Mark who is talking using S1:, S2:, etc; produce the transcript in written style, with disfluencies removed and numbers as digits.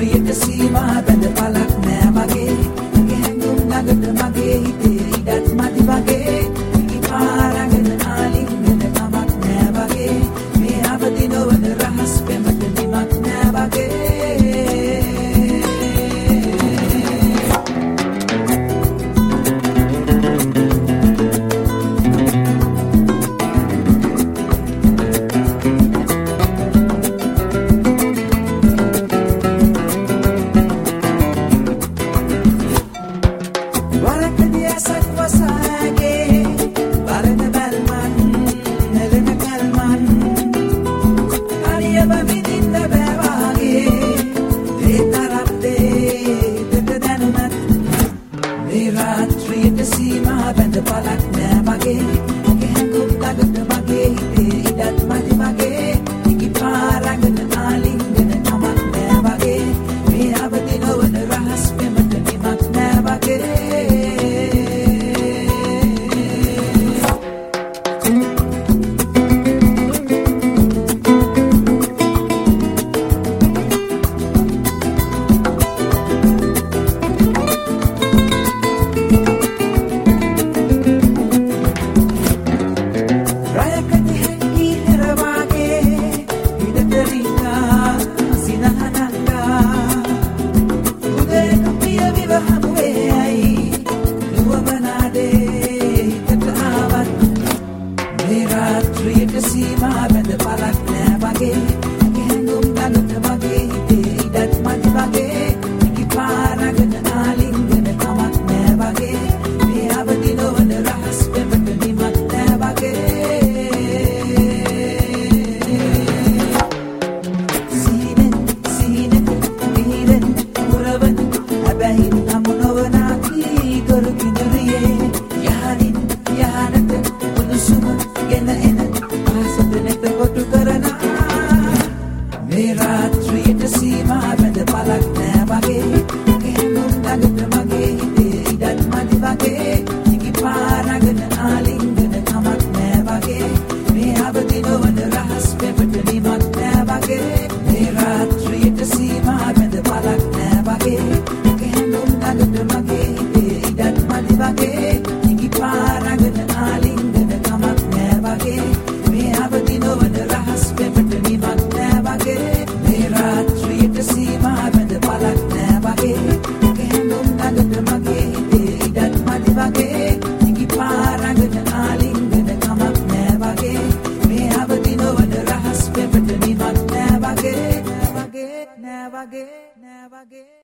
S1: රාත්‍රියට සීමා බඳ පළක් නෑ වගේ ගැහුම් නගට මගේ හිතේ ඉඩක් මදි වගේ ඉපාරගෙන ආලින්ගෙන කමක් නෑ වගේ මේ අවදි නොවන රහස් පෙමට නිමක් නෑ වගේ රාත්‍රියට සීමා බඳ පළක් නෑ වගේ ගැහුම් නගට මගේ හිතේ ඉඩක් මදි වගේ ඉපාරගෙන ආලින්ගෙන කමක් නෑ වගේ මේ අවදි නොවන රහස් පෙමට නිමක් නෑ වගේ රාත්‍රියට සීමා බඳ පළක් නෑ වගේ ගැහුම් නගට මගේ හිතේ ඉඩක් මදි වගේ ඉපාරගෙන ආලින්ගෙන කමක් නෑ වගේ මේ අවදි නොවන රහස් පෙමට නිමක් නෑ වගේ සීනෙන් මිහිරෙන් පුරවන හැබැයි නමු නොවනා කී කරු කිඳුරියේ යහනින් යහනට උණුසුම ගෙන එන ආසදනෙත කොටු කරන මේ රාත්‍රියට සීමා බඳ පළක් නෑ වගේ ගැහුම් නගට මගේ හිතේ ඉඩක් මදි වගේ ඉපාරගෙන ආලින්ගෙන කමක් නෑ වගේ මේ අවදි නොවන රහස් පෙමට නිමක් නෑ වගේ මේ රාත්‍රියට සීමා බඳ පළක් නෑ වගේ ගැහුම් නගට මගේ හිතේ ඉඩක් මදි වගේ ඉපාරගෙන ආලින්ගෙන කමක් නෑ වගේ මේ අවදි නොවන රහස් පෙමට නිමක් නෑ වගේ මේ රාත්‍රියට සීමා බඳ පළක් නෑ වගේ ගැහුම් නගට මගේ හිතේ ඉඩක් මදි වගේ ඉපාරගෙන ආලින්ගෙන කමක් නෑ වගේ මේ අවදි නොවන රහස් පෙමට නිමක් නෑ වගේ නෑ වගේ